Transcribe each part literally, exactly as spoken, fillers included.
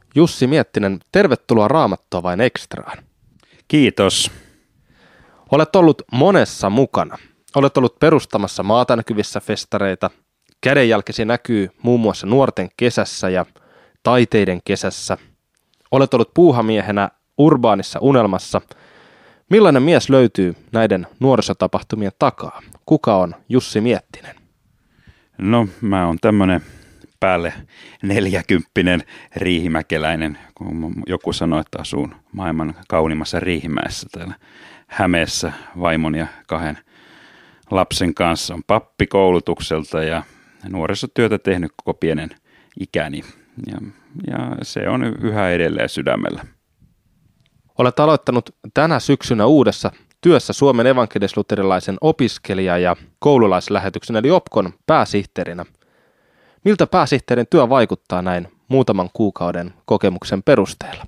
Jussi Miettinen, tervetuloa Raamattua vain ekstraan. Kiitos. Olet ollut monessa mukana. Olet ollut perustamassa maatanäkyvissä festareita. Kädenjälkesi näkyy muun muassa nuorten kesässä ja taiteiden kesässä. Olet ollut puuhamiehenä urbaanissa unelmassa. Millainen mies löytyy näiden nuorisotapahtumien takaa? Kuka on Jussi Miettinen? No, mä oon tämmönen päälle neljäkymppinen riihimäkeläinen, kun joku sanoo, että asun maailman kauniimmassa Riihimäessä täällä Hämeessä vaimon ja kahden lapsen kanssa. On pappi koulutukselta ja nuorisotyötä tehnyt koko pienen ikäni ja, ja se on yhä edelleen sydämellä. Olet aloittanut tänä syksynä uudessa työssä Suomen evankelis-luterilaisen opiskelija- ja koululaislähetyksen eli OPKon pääsihteerinä. Miltä pääsihteerin työ vaikuttaa näin muutaman kuukauden kokemuksen perusteella?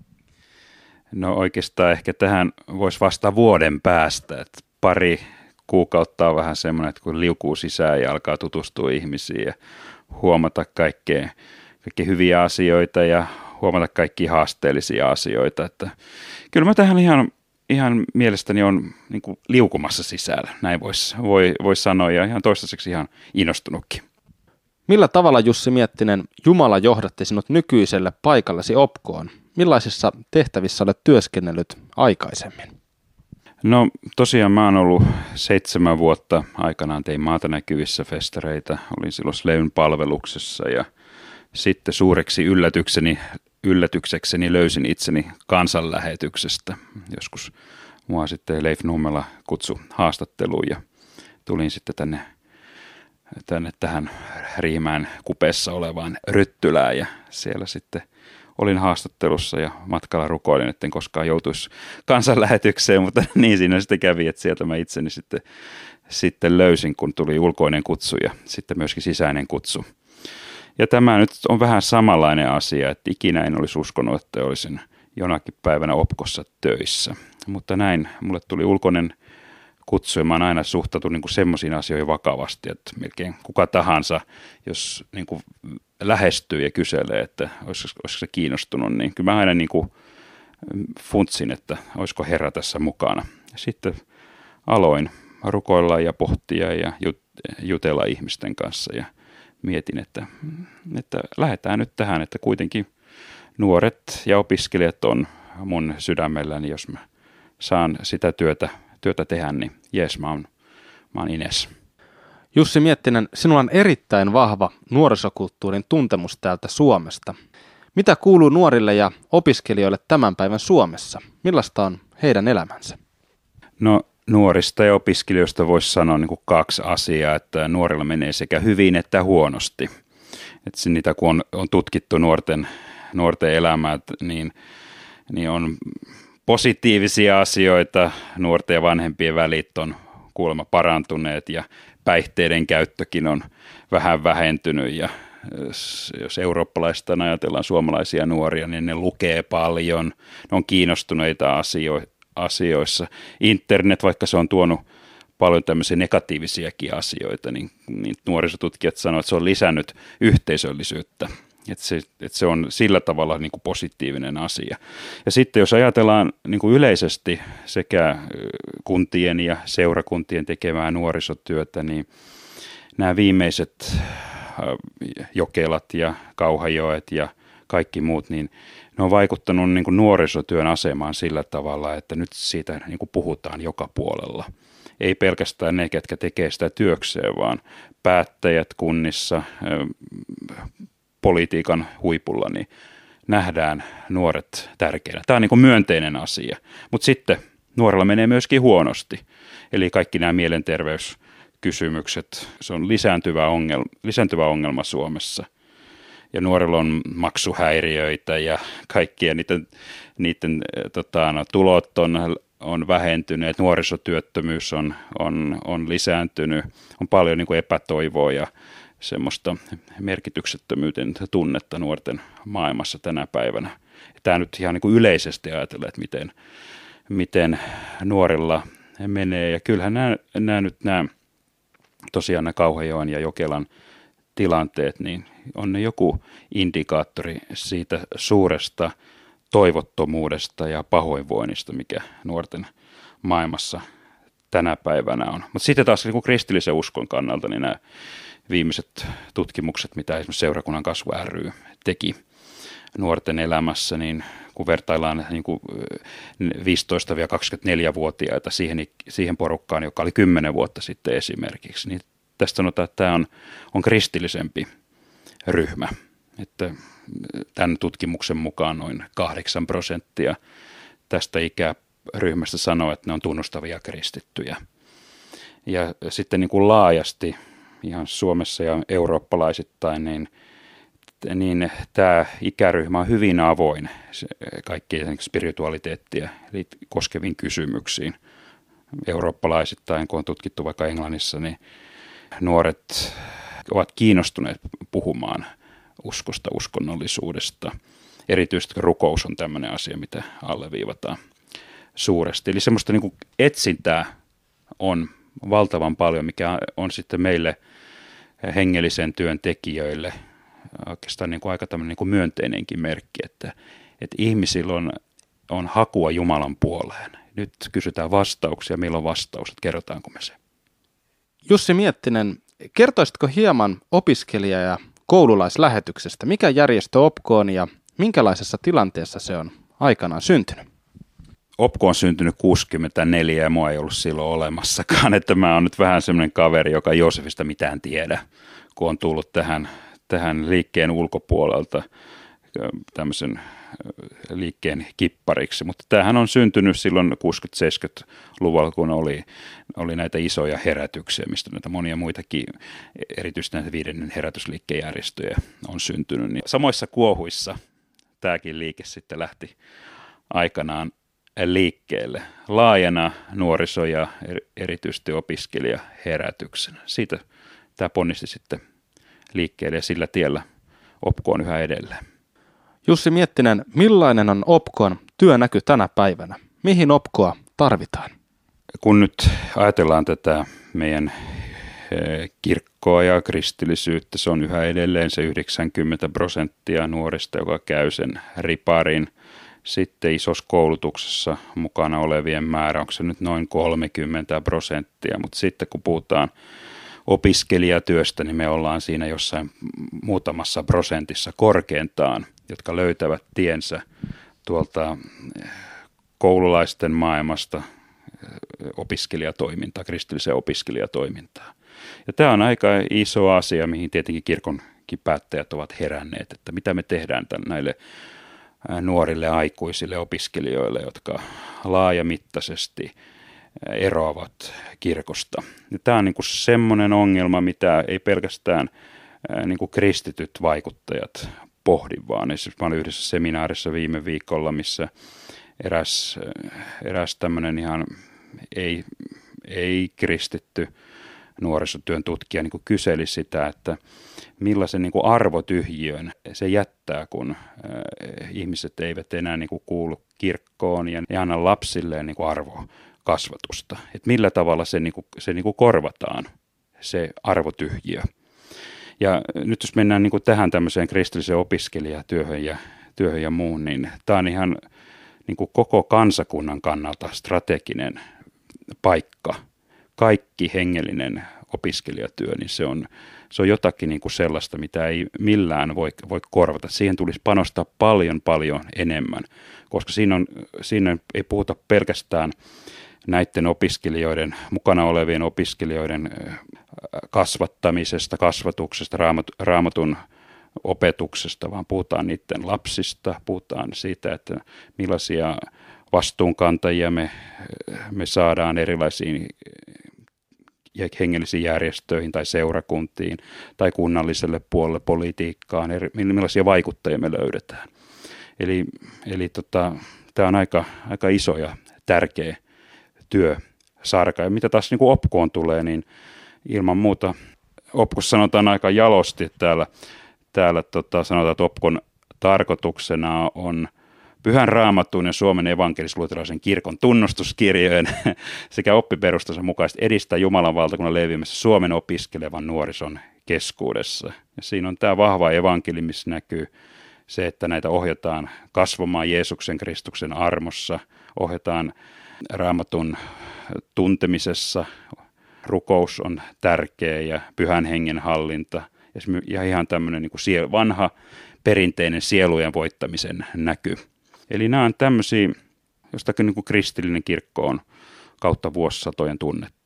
No oikeastaan ehkä tähän voisi vastata vuoden päästä, että pari kuukautta on vähän semmoinen, että kun liukuu sisään ja alkaa tutustua ihmisiin ja huomata kaikkea, kaikkia hyviä asioita ja huomata kaikkia haasteellisia asioita, että kyllä mä tähän ihan, ihan mielestäni on niin kuin liukumassa sisällä, näin voisi voi, vois sanoa ja ihan toistaiseksi ihan innostunutkin. Millä tavalla, Jussi Miettinen, Jumala johdatti sinut nykyiselle paikallesi OPKoon? Millaisissa tehtävissä olet työskennellyt aikaisemmin? No tosiaan mä oon ollut seitsemän vuotta, aikanaan tein maatanäkyvissä festareita, olin silloin Sleyn palveluksessa ja sitten suureksi yllätykseni, yllätyksekseni löysin itseni kansanlähetyksestä. Joskus mua sitten Leif Nummela kutsui haastatteluun ja tulin sitten tänne, tänne tähän Riihimäen kupeessa olevaan Ryttylään ja siellä sitten olin haastattelussa ja matkalla rukoilin, etten koskaan joutuisi kansanlähetykseen, mutta niin siinä sitten kävi, että sieltä mä itseni sitten, sitten löysin, kun tuli ulkoinen kutsu ja sitten myöskin sisäinen kutsu. Ja tämä nyt on vähän samanlainen asia, että ikinä en olisi uskonut, että olisin jonakin päivänä OPKossa töissä. Mutta näin, mulle tuli ulkoinen kutsu ja mä oon aina suhtautunut niin semmoisiin asioihin vakavasti, että melkein kuka tahansa, jos niin kuin lähestyy ja kyselee, että olisiko, olisiko se kiinnostunut, niin kyllä mä aina niin kuin funtsin, että olisiko Herra tässä mukana. Ja sitten aloin rukoilla ja pohtia ja jutella ihmisten kanssa ja mietin, että, että lähdetään nyt tähän, että kuitenkin nuoret ja opiskelijat on mun sydämelläni, jos mä saan sitä työtä, työtä tehdä, niin jes, mä oon, mä oon ines. Jussi Miettinen, sinulla on erittäin vahva nuorisokulttuurin tuntemus täältä Suomesta. Mitä kuuluu nuorille ja opiskelijoille tämän päivän Suomessa? Millaista on heidän elämänsä? No nuorista ja opiskelijoista voisi sanoa niin kuin kaksi asiaa, että nuorilla menee sekä hyvin että huonosti. Että niitä kun on, on tutkittu nuorten, nuorten elämää, niin, niin on positiivisia asioita, nuorten ja vanhempien välit on kuulemma parantuneet ja päihteiden käyttökin on vähän vähentynyt ja jos eurooppalaista ajatellaan suomalaisia nuoria, niin ne lukee paljon, ne on kiinnostuneita asio- asioissa. Internet, vaikka se on tuonut paljon tämmöisiä negatiivisiakin asioita, niin, niin nuorisotutkijat sanoo, että se on lisännyt yhteisöllisyyttä. Että se, että se on sillä tavalla niin kuin positiivinen asia. Ja sitten jos ajatellaan niin kuin yleisesti sekä kuntien ja seurakuntien tekemää nuorisotyötä, niin nämä viimeiset Jokelat ja Kauhajoet ja kaikki muut, niin ne on vaikuttanut niin kuin nuorisotyön asemaan sillä tavalla, että nyt siitä niin kuin puhutaan joka puolella. Ei pelkästään ne, ketkä tekee sitä työkseen, vaan päättäjät kunnissa, politiikan huipulla, niin nähdään nuoret tärkeänä. Tämä on niin kuin myönteinen asia, mutta sitten nuorella menee myöskin huonosti. Eli kaikki nämä mielenterveyskysymykset, se on lisääntyvä ongelma, lisääntyvä ongelma Suomessa. Ja nuorilla on maksuhäiriöitä ja kaikkia niiden, niiden tota, no, tulot on, on vähentyneet, nuorisotyöttömyys on, on, on lisääntynyt, on paljon niin kuin epätoivoa ja semmoista merkityksettömyyden tunnetta nuorten maailmassa tänä päivänä. Tämä nyt ihan niin kuin yleisesti ajatella, että miten, miten nuorilla menee. Ja kyllähän nämä, nämä nyt nämä, tosiaan nämä Kauhajoen ja Jokelan tilanteet, niin on ne joku indikaattori siitä suuresta toivottomuudesta ja pahoinvoinnista, mikä nuorten maailmassa tänä päivänä on. Mutta sitten taas niin kuin kristillisen uskon kannalta, niin nämä viimeiset tutkimukset, mitä esimerkiksi Seurakunnan kasvu ry teki nuorten elämässä, niin kun vertaillaan niin kuin viisitoista–kaksikymmentäneljä-vuotiaita siihen, siihen porukkaan, joka oli kymmenen vuotta sitten esimerkiksi, niin tästä sanotaan, että tämä on, on kristillisempi ryhmä. Että tämän tutkimuksen mukaan noin kahdeksan prosenttia tästä ikäryhmästä sanoo, että ne on tunnustavia kristittyjä. Ja sitten niin kuin laajasti, ihan Suomessa ja eurooppalaisittain, niin, niin tämä ikäryhmä on hyvin avoin kaikkien spiritualiteettia koskeviin kysymyksiin. Eurooppalaisittain, kun on tutkittu vaikka Englannissa, niin nuoret ovat kiinnostuneet puhumaan uskosta, uskonnollisuudesta. Erityisesti rukous on tämmöinen asia, mitä alleviivataan suuresti. Eli semmoista niin kuin etsintää on valtavan paljon, mikä on sitten meille hengellisen työn tekijöille oikeastaan niin kuin aika tämmöinen niin kuin myönteinenkin merkki, että, että ihmisillä on, on hakua Jumalan puoleen. Nyt kysytään vastauksia, milloin on vastaus, että kerrotaanko me se. Jussi Miettinen, kertoisitko hieman opiskelija- ja koululaislähetyksestä? Mikä järjestö O P K on ja minkälaisessa tilanteessa se on aikanaan syntynyt? O P K on syntynyt kuusikymmentäneljä ja mua ei ollut silloin olemassakaan, että mä oon nyt vähän semmoinen kaveri, joka ei Joosefista mitään tiedä, kun on tullut tähän, tähän liikkeen ulkopuolelta tämmöisen liikkeen kippariksi, mutta tämähän on syntynyt silloin kuusikymmentä-seitsemänkymmentäluvulla, kun oli, oli näitä isoja herätyksiä, mistä näitä monia muitakin, erityisesti näitä viidennen herätysliikkeen järjestöjä on syntynyt. Niin samoissa kuohuissa tämäkin liike sitten lähti aikanaan liikkeelle laajana nuoriso- ja erityisesti opiskelijaherätyksenä. Siitä tämä ponnisti sitten liikkeelle ja sillä tiellä O P K on yhä edelleen. Jussi Miettinen, millainen on O P K:n työnäky tänä päivänä? Mihin O P K:a tarvitaan? Kun nyt ajatellaan tätä meidän kirkkoa ja kristillisyyttä, se on yhä edelleen se yhdeksänkymmentä prosenttia nuorista, joka käy sen riparin. Sitten isossa koulutuksessa mukana olevien määrä, onko se nyt noin kolmekymmentä prosenttia, mutta sitten kun puhutaan opiskelijatyöstä, niin me ollaan siinä jossain muutamassa prosentissa korkeintaan, jotka löytävät tiensä tuolta koululaisten maailmasta opiskelijatoimintaa, kristilliseen opiskelijatoimintaa. Ja tämä on aika iso asia, mihin tietenkin kirkonkin päättäjät ovat heränneet, että mitä me tehdään näille nuorille aikuisille opiskelijoille, jotka laajamittaisesti eroavat kirkosta. Ja tämä on niin kuin semmoinen ongelma, mitä ei pelkästään niin kuin kristityt vaikuttajat pohdi, vaan esimerkiksi mä olin yhdessä seminaarissa viime viikolla, missä eräs, eräs tämmöinen ihan ei, ei kristitty nuorisotyön tutkija niin kuin kyseli sitä, että millaisen niin kuin arvotyhjiön se jättää, kun äh, ihmiset eivät enää niin kuin kuulu kirkkoon ja ei anna lapsilleen niin kuin arvokasvatusta. Että millä tavalla se, niin kuin, se niin kuin korvataan, se arvotyhjiö. Ja nyt jos mennään niin kuin tähän tämmöiseen kristilliseen opiskelijatyöhön ja, työhön ja muun, niin tämä on ihan niin kuin koko kansakunnan kannalta strateginen paikka. Kaikki hengellinen opiskelijatyö, niin se on, se on jotakin niin kuin sellaista, mitä ei millään voi, voi korvata. Siihen tulisi panostaa paljon, paljon enemmän, koska siinä, on, siinä ei puhuta pelkästään näiden opiskelijoiden, mukana olevien opiskelijoiden kasvattamisesta, kasvatuksesta, raamat, raamatun opetuksesta, vaan puhutaan niiden lapsista, puhutaan siitä, että millaisia vastuunkantajia me, me saadaan erilaisiin hengellisiin järjestöihin tai seurakuntiin tai kunnalliselle puolelle politiikkaan, eri, millaisia vaikuttajia me löydetään. Eli, eli tota, tämä on aika, aika iso ja tärkeä työsarka. Ja mitä taas niin kuin O P K:on tulee, niin ilman muuta O P K:ssa sanotaan aika jalosti, että täällä, täällä tota, sanotaan, että O P K:n tarkoituksena on Pyhän Raamatun ja Suomen evankelis-luterilaisen kirkon tunnustuskirjojen sekä oppiperustansa mukaisesti edistää Jumalan valtakunnan leviämässä Suomen opiskelevan nuorison keskuudessa. Ja siinä on tämä vahva evankeliumi, missä näkyy se, että näitä ohjataan kasvamaan Jeesuksen Kristuksen armossa, ohjataan Raamatun tuntemisessa, rukous on tärkeä ja pyhän hengen hallinta ja ihan tämmöinen niin kuin vanha perinteinen sielujen voittamisen näky. Eli nämä on tämmöisiä, jostakin niin kuin kristillinen kirkko on kautta vuosisatojen tunnettu.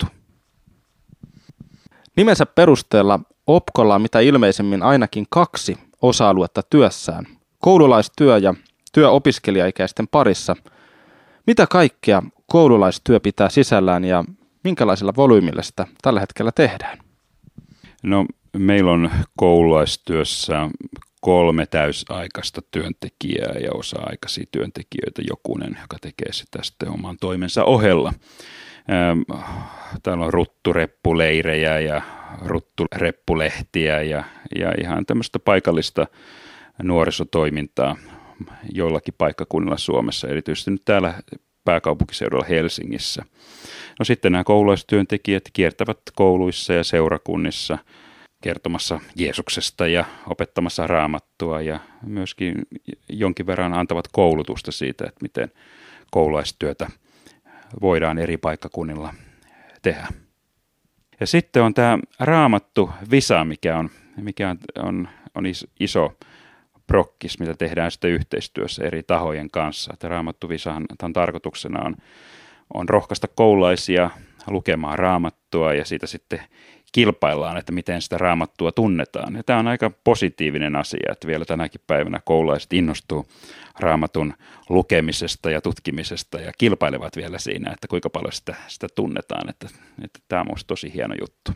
Nimensä perusteella Opkolla on mitä ilmeisemmin ainakin kaksi osa-aluetta työssään. Koululaistyö ja työ opiskelijaikäisten parissa. Mitä kaikkea koululaistyö pitää sisällään ja minkälaisella volyymilla sitä tällä hetkellä tehdään? No, meillä on koululaistyössä kolme täysaikaista työntekijää ja osa-aikaisia työntekijöitä jokunen, joka tekee sitä sitten oman toimensa ohella. Täällä on ruttureppuleirejä ja ruttureppulehtiä ja, ja ihan tämmöistä paikallista nuorisotoimintaa joillakin paikkakunnilla Suomessa, erityisesti nyt täällä pääkaupunkiseudulla Helsingissä. No sitten nämä koululaistyöntekijät kiertävät kouluissa ja seurakunnissa kertomassa Jeesuksesta ja opettamassa Raamattua ja myöskin jonkin verran antavat koulutusta siitä, että miten koululaistyötä voidaan eri paikkakunnilla tehdä. Ja sitten on tämä Raamattu Visa, mikä on, mikä on, on, on iso prokkis, mitä tehdään sitten yhteistyössä eri tahojen kanssa. Että Raamattu Visahan tämän tarkoituksena on, on rohkaista koululaisia lukemaan Raamattua ja siitä sitten kilpaillaan, että miten sitä Raamattua tunnetaan. Ja tämä on aika positiivinen asia, että vielä tänäkin päivänä koululaiset innostuu Raamatun lukemisesta ja tutkimisesta ja kilpailevat vielä siinä, että kuinka paljon sitä, sitä tunnetaan. Että, että tämä on minusta tosi hieno juttu.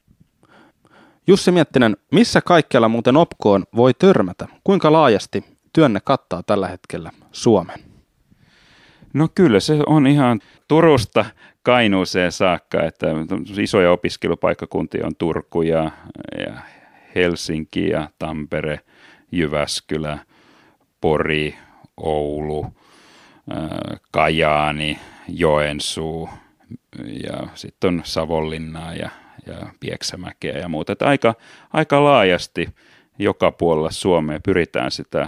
Jussi Miettinen, missä kaikkialla muuten Opkoon voi törmätä? Kuinka laajasti työnne kattaa tällä hetkellä Suomen? No kyllä se on ihan Turusta Kainuuseen saakka, että isoja opiskelupaikkakuntia on Turku ja, ja Helsinki ja Tampere, Jyväskylä, Pori, Oulu, Kajaani, Joensuu ja sitten on Savonlinnaa ja, ja Pieksämäkeä ja muuta. Että aika, aika laajasti joka puolella Suomea pyritään sitä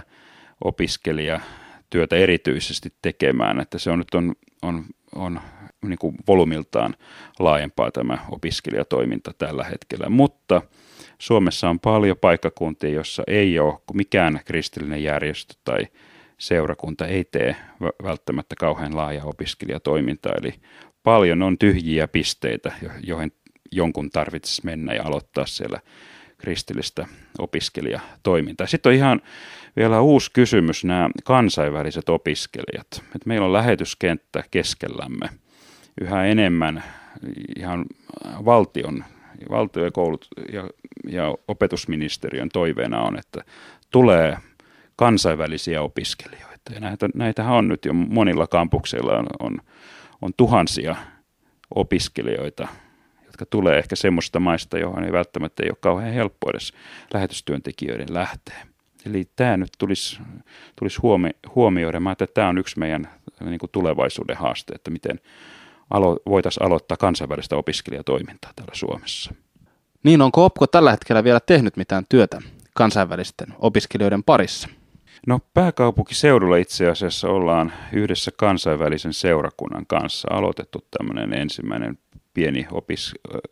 opiskelijatyötä erityisesti tekemään, että se on nyt on, on, on niin kuin volumiltaan laajempaa tämä opiskelijatoiminta tällä hetkellä, mutta Suomessa on paljon paikkakuntia, jossa ei ole mikään kristillinen järjestö tai seurakunta ei tee välttämättä kauhean laajaa opiskelijatoimintaa, eli paljon on tyhjiä pisteitä, joihin jonkun tarvitsisi mennä ja aloittaa siellä kristillistä opiskelijatoimintaa. Sitten on ihan vielä uusi kysymys, nämä kansainväliset opiskelijat. Et meillä on lähetyskenttä keskellämme yhä enemmän ihan valtion, valtion ja, koulut, ja, ja opetusministeriön toiveena on, että tulee kansainvälisiä opiskelijoita. Ja näitä, näitähän on nyt jo monilla kampuksilla on, on, on tuhansia opiskelijoita, jotka tulee ehkä semmoista maista, johon ei välttämättä ei ole kauhean helppo edes lähetystyöntekijöiden lähteä. Eli tämä nyt tulisi, tulisi huomi, huomioida. Mä että tämä on yksi meidän niin kuin tulevaisuuden haaste, että miten alo, voitaisiin aloittaa kansainvälistä opiskelijatoimintaa täällä Suomessa. Niin, onko Opko tällä hetkellä vielä tehnyt mitään työtä kansainvälisten opiskelijoiden parissa? No pääkaupunkiseudulla itse asiassa ollaan yhdessä kansainvälisen seurakunnan kanssa aloitettu tämmöinen ensimmäinen pieni opis,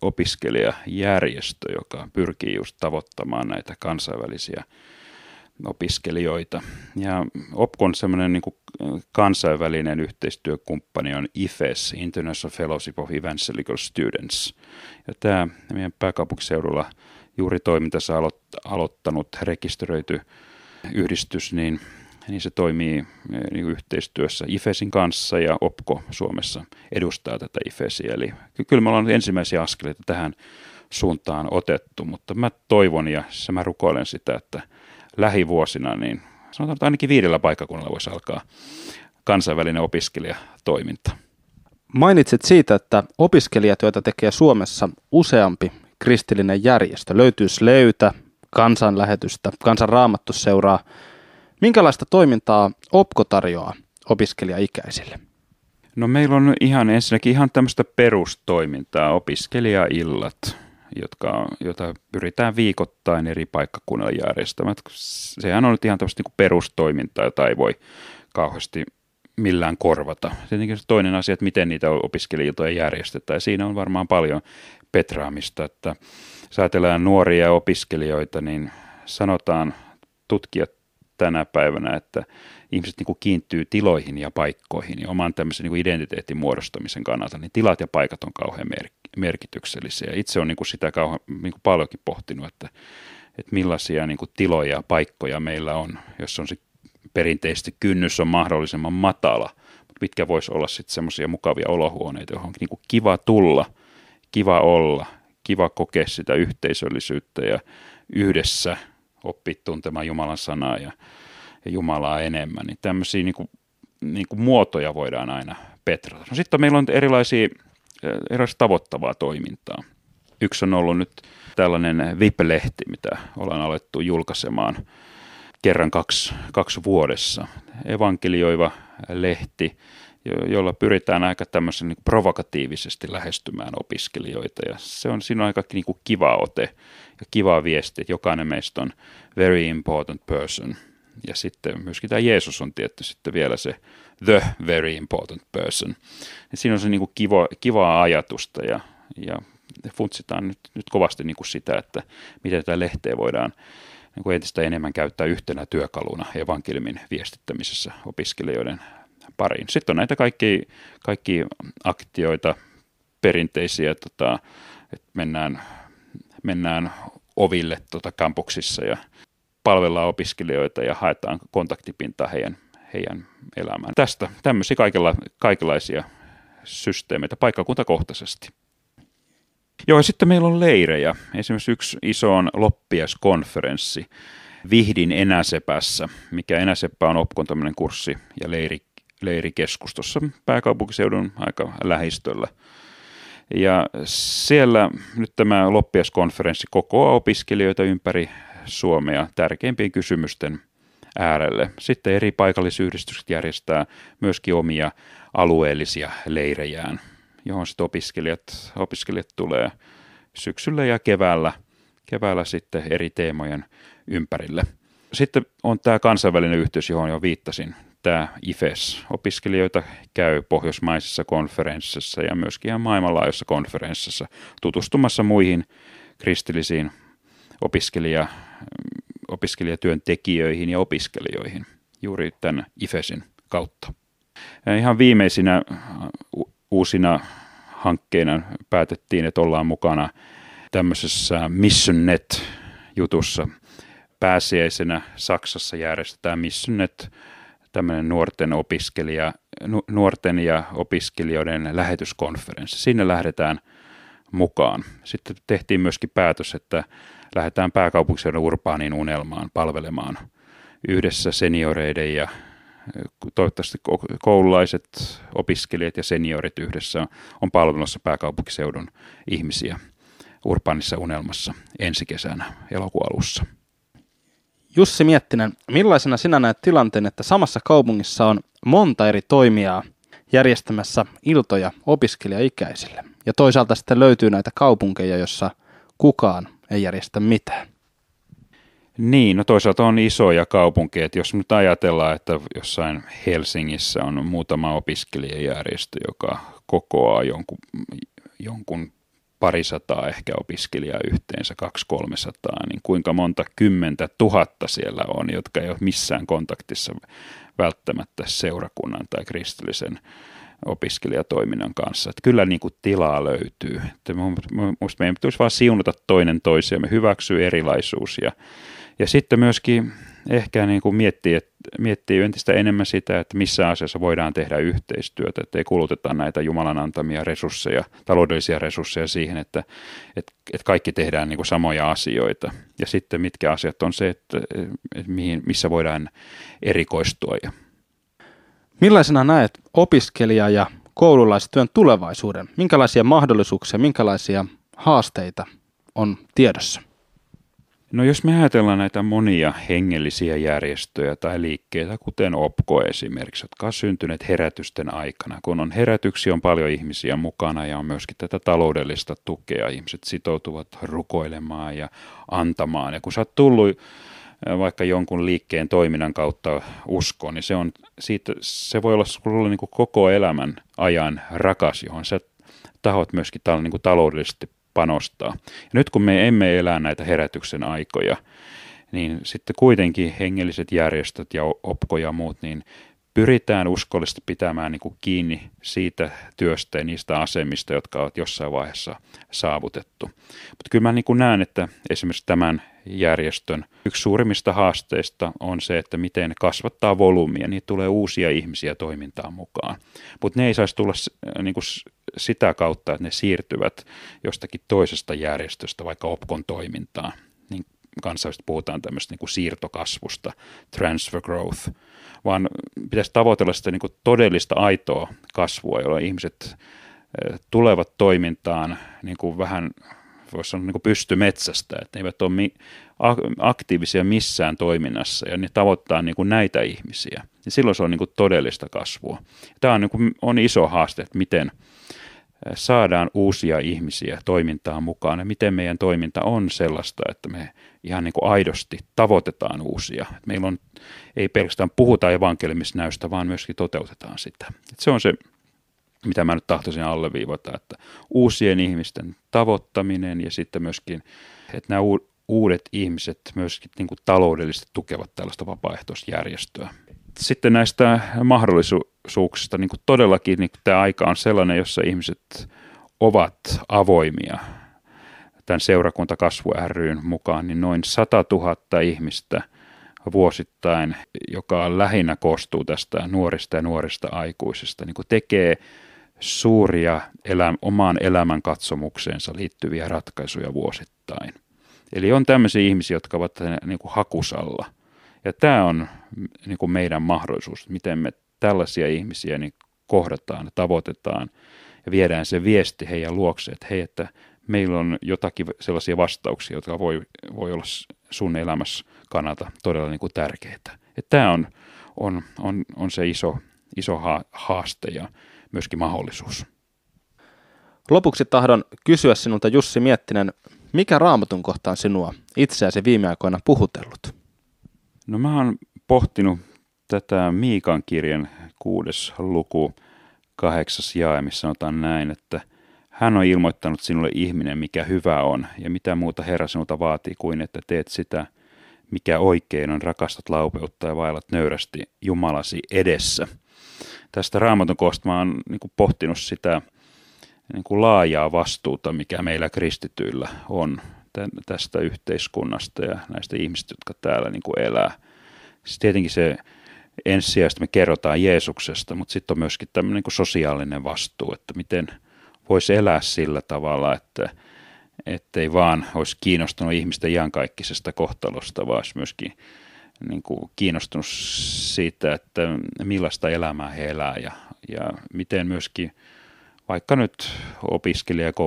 opiskelijajärjestö, joka pyrkii just tavoittamaan näitä kansainvälisiä opiskelijoita. Ja Opkon semmoinen niin kuin kansainvälinen yhteistyökumppani on I F E S, International Fellowship of Evangelical Students. Ja tämä meidän pääkaupunkiseudulla juuri toimintansa aloitt- aloittanut rekisteröity yhdistys, niin, niin se toimii niin yhteistyössä I F E Sin kanssa ja Opko Suomessa edustaa tätä I F E Sia. Eli kyllä me ollaan ensimmäisiä askeleita tähän suuntaan otettu, mutta mä toivon ja mä rukoilen sitä, että lähivuosina, niin sanotaan, että ainakin viidellä paikkakunnalla voisi alkaa kansainvälinen opiskelijatoiminta. Mainitsit siitä, että opiskelijatyötä tekee Suomessa useampi kristillinen järjestö. Löytyy Slöytä, Kansanlähetystä, Kansanraamattusseuraa. Minkälaista toimintaa Opko tarjoaa opiskelijaikäisille? No meillä on ihan ensinnäkin ihan tämmöistä perustoimintaa, opiskelijaillat, jotka, joita pyritään viikoittain eri paikkakunnilla järjestämään. Sehän on nyt ihan tämmöistä niin perustoimintaa, jota ei voi kauheasti millään korvata. Tietenkin se toinen asia, että miten niitä opiskelijoita järjestetään. Ja siinä on varmaan paljon petraamista, että jos ajatellaan nuoria opiskelijoita, niin sanotaan tutkijat tänä päivänä, että ihmiset niin kuin kiintyy tiloihin ja paikkoihin ja oman tämmöisen niin kuin identiteetin muodostamisen kannalta, niin tilat ja paikat on kauhean merkityksellisiä. Itse olen niin kuin sitä kauhean, niin kuin paljonkin pohtinut, että, että millaisia niin kuin tiloja ja paikkoja meillä on, jos on se perinteisesti kynnys on mahdollisimman matala, mutta mitkä voisi olla sitten semmoisia mukavia olohuoneita, johon on niin kuin kiva tulla, kiva olla, kiva kokea sitä yhteisöllisyyttä ja yhdessä oppia tuntemaan Jumalan sanaa ja, ja Jumalaa enemmän. Niin tämmöisiä niin kuin, niin kuin muotoja voidaan aina petrata. No sitten meillä on erilaisia, erilaisia tavoittavaa toimintaa. Yksi on ollut nyt tällainen V I P-lehti, mitä ollaan alettu julkaisemaan kerran kaksi, kaksi vuodessa. Evankelioiva lehti, jolla pyritään aika tämmöisen niin kuin provokatiivisesti lähestymään opiskelijoita. Ja se on, siinä on aika niin kuin kiva ote ja kiva viesti, että jokainen meistä on very important person. Ja sitten myöskin tämä Jeesus on tietty sitten vielä se the very important person. Ja siinä on se niin kuin kiva, kivaa ajatusta ja, ja funtsitaan nyt, nyt kovasti niin kuin sitä, että miten tätä lehteä voidaan niin kuin entistä enemmän käyttää yhtenä työkaluna evankeliumin viestittämisessä opiskelijoiden pariin. Sitten on näitä kaikki, kaikki aktioita, perinteisiä, tota, että mennään, mennään oville tota, kampuksissa ja palvellaan opiskelijoita ja haetaan kontaktipintaa heidän, heidän elämään. Tästä tämmöisiä kaikenla, kaikenlaisia systeemeitä paikkakuntakohtaisesti. Joo, ja sitten meillä on leirejä. Esimerkiksi yksi iso on loppiaskonferenssi Vihdin Enäsepässä, mikä Enäseppä on Opkon tämmöinen kurssi- ja leiri, leirikeskus tuossa pääkaupunkiseudun aika lähistöllä. Ja siellä nyt tämä loppiaskonferenssi kokoaa opiskelijoita ympäri Suomea tärkeimpien kysymysten äärelle. Sitten eri paikallisyhdistykset järjestää myöskin omia alueellisia leirejään, johon sitten opiskelijat, opiskelijat tulee syksyllä ja keväällä, keväällä sitten eri teemojen ympärille. Sitten on tämä kansainvälinen yhteys, johon jo viittasin, tämä I F E S. Opiskelijoita käy pohjoismaisissa konferenssissa ja myöskin ihan maailmanlaajuisissa konferenssissa tutustumassa muihin kristillisiin opiskelija, opiskelijatyöntekijöihin ja opiskelijoihin juuri tämän I F E Sin kautta. Ja ihan viimeisinä uusina hankkeina päätettiin, että ollaan mukana tämmöisessä MissionNet-jutussa. Pääsiäisenä Saksassa järjestetään MissionNet, tämmöinen nuorten, opiskelija, nuorten ja opiskelijoiden lähetyskonferenssi. Sinne lähdetään mukaan. Sitten tehtiin myöskin päätös, että lähdetään pääkaupunkiseudun urbaaniin unelmaan palvelemaan yhdessä senioreiden ja toivottavasti koululaiset, opiskelijat ja seniorit yhdessä on palvelussa pääkaupunkiseudun ihmisiä urbaanissa unelmassa ensi kesänä elokuun alussa. Jussi Miettinen, millaisena sinä näet tilanteen, että samassa kaupungissa on monta eri toimijaa järjestämässä iltoja opiskelijaikäisille ja toisaalta sitten löytyy näitä kaupunkeja, jossa kukaan ei järjestä mitään? Niin, no toisaalta on isoja kaupunkeja, että jos nyt ajatellaan, että jossain Helsingissä on muutama opiskelijajärjestö, joka kokoaa jonkun, jonkun parisataa ehkä opiskelijaa yhteensä, kaksi kolmesataa, niin kuinka monta kymmentä tuhatta siellä on, jotka ei ole missään kontaktissa välttämättä seurakunnan tai kristillisen opiskelijatoiminnan kanssa. Että kyllä niin kuin tilaa löytyy. Että minusta meidän tulisi vaan siunata toinen toisiamme, hyväksyä erilaisuus ja, ja sitten myöskin ehkä niin kuin miettiä, miettiä entistä enemmän sitä, että missä asiassa voidaan tehdä yhteistyötä, että ei kuluteta näitä Jumalan antamia resursseja, taloudellisia resursseja siihen, että, että, että kaikki tehdään niin kuin samoja asioita. Ja sitten mitkä asiat on se, että, että mihin, missä voidaan erikoistua. Millaisena näet opiskelija- ja koululaistyön tulevaisuuden? Minkälaisia mahdollisuuksia, minkälaisia haasteita on tiedossa? No jos me ajatellaan näitä monia hengellisiä järjestöjä tai liikkeitä, kuten O P K O esimerkiksi, jotka on syntyneet herätysten aikana. Kun on herätyksiä, on paljon ihmisiä mukana ja on myöskin tätä taloudellista tukea. Ihmiset sitoutuvat rukoilemaan ja antamaan. Ja kun sä oot tullut vaikka jonkun liikkeen toiminnan kautta uskoon, niin se, on, siitä, se voi olla sulle niin kuin koko elämän ajan rakas, johon sä tahot myöskin niin kuin taloudellisesti panostaa. Ja nyt kun me emme elä näitä herätyksen aikoja, niin sitten kuitenkin hengelliset järjestöt ja O P K O ja muut, niin pyritään uskollisesti pitämään niin kuin kiinni siitä työstä ja niistä asemista, jotka ovat jossain vaiheessa saavutettu. Mutta kyllä mä niin kuin näen, että esimerkiksi tämän järjestön yksi suurimmista haasteista on se, että miten ne kasvattaa volyymia, niin tulee uusia ihmisiä toimintaan mukaan. Mutta ne ei saisi tulla niin kuin sitä kautta, että ne siirtyvät jostakin toisesta järjestöstä, vaikka O P K O:n toimintaan. Niin kansainvälisesti puhutaan tämmöistä niin kuin siirtokasvusta, transfer growth, vaan pitäisi tavoitella sitä niin kuin todellista aitoa kasvua, jolloin ihmiset tulevat toimintaan niin kuin vähän, voisi sanoa, niin kuin pystymetsästä, että ne eivät ole mi- aktiivisia missään toiminnassa ja ne tavoittaa niin kuin näitä ihmisiä. Ja silloin se on niin kuin todellista kasvua. Tämä on, niin kuin, on iso haaste, että miten saadaan uusia ihmisiä toimintaan mukaan ja miten meidän toiminta on sellaista, että me ihan niin kuin aidosti tavoitetaan uusia. Meillä on, ei pelkästään puhuta evankeliumisnäystä, vaan myöskin toteutetaan sitä. Että se on se, mitä mä nyt tahtoisin alleviivata, että uusien ihmisten tavoittaminen ja sitten myöskin, että nämä uudet ihmiset myöskin niin kuin taloudellisesti tukevat tällaista vapaaehtoisjärjestöä. Sitten näistä mahdollisuuksista, niin kuin todellakin niin kuin tämä aika on sellainen, jossa ihmiset ovat avoimia. Tämän seurakuntakasvu ry:n mukaan niin noin sata tuhatta ihmistä vuosittain, joka lähinnä koostuu tästä nuorista ja nuorista aikuisista, niin kuin tekee suuria elä, omaan elämän katsomukseensa liittyviä ratkaisuja vuosittain. Eli on tämmöisiä ihmisiä, jotka ovat niin kuin hakusalla. Ja tämä on niin kuin meidän mahdollisuus, miten me tällaisia ihmisiä niin kohdataan, tavoitetaan ja viedään se viesti heidän luokseen, että hei, että meillä on jotakin sellaisia vastauksia, jotka voi, voi olla sun elämässä kannalta todella niin kuin tärkeitä. Että tämä on, on, on, on se iso, iso haaste ja myöskin mahdollisuus. Lopuksi tahdon kysyä sinulta, Jussi Miettinen, mikä Raamatun kohta on sinua itseäsi viime aikoina puhutellut? No mä oon pohtinut tätä Miikan kirjan kuudes luku kahdeksas jae, missä sanotaan näin, että hän on ilmoittanut sinulle ihminen, mikä hyvä on, ja mitä muuta Herra sinulta vaatii kuin, että teet sitä, mikä oikein on, rakastat laupeutta ja vaellat nöyrästi Jumalasi edessä. Tästä Raamatun kohdasta mä oon niin kuin pohtinut sitä niin kuin laajaa vastuuta, mikä meillä kristityillä on tästä yhteiskunnasta ja näistä ihmistä, jotka täällä niin kuin elää. Siis tietenkin se ensisijaisesti me kerrotaan Jeesuksesta, mutta sitten on myöskin tämmöinen niin kuin sosiaalinen vastuu, että miten voisi elää sillä tavalla, että ettei vaan olisi kiinnostunut ihmisten iankaikkisesta kohtalosta, vaan olisi myöskin niin kuin kiinnostunut siitä, että millaista elämää he elää ja, ja miten myöskin vaikka nyt opiskelija- ja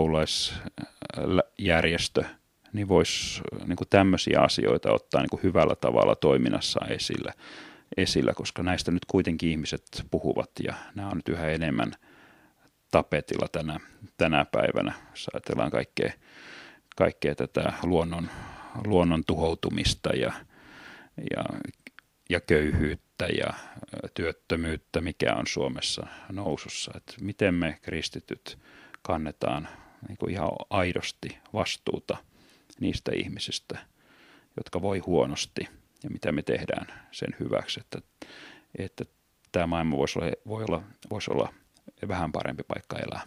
koululaisjärjestö niin voisi niin kuin tämmöisiä asioita ottaa niin kuin hyvällä tavalla toiminnassa esille, esillä, koska näistä nyt kuitenkin ihmiset puhuvat ja nämä on nyt yhä enemmän tapetilla tänä, tänä päivänä, jos ajatellaan kaikkea, kaikkea tätä luonnon, luonnon tuhoutumista ja, ja, ja köyhyyttä ja työttömyyttä, mikä on Suomessa nousussa. Että miten me kristityt kannetaan niin kuin ihan aidosti vastuuta niistä ihmisistä, jotka voi huonosti ja mitä me tehdään sen hyväksi, että, että tämä maailma voisi olla, voi olla, voisi olla vähän parempi paikka elää.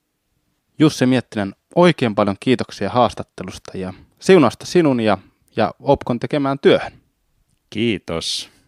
Jussi Miettinen, oikein paljon kiitoksia haastattelusta ja siunausta sinun ja, ja O P K O:n tekemään työhön. Kiitos.